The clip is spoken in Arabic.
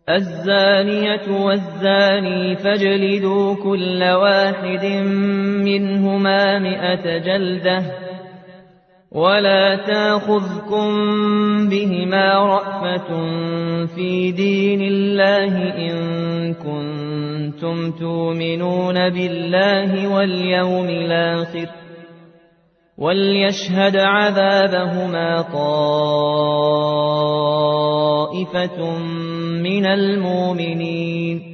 الزانية والزاني فاجلدوا كل واحد منهما 100 جلدة ولا تأخذكم بهما رأفة في دين الله إن كنتم تؤمنون بالله واليوم الآخر وليشهد عذابهما طائفة من المؤمنين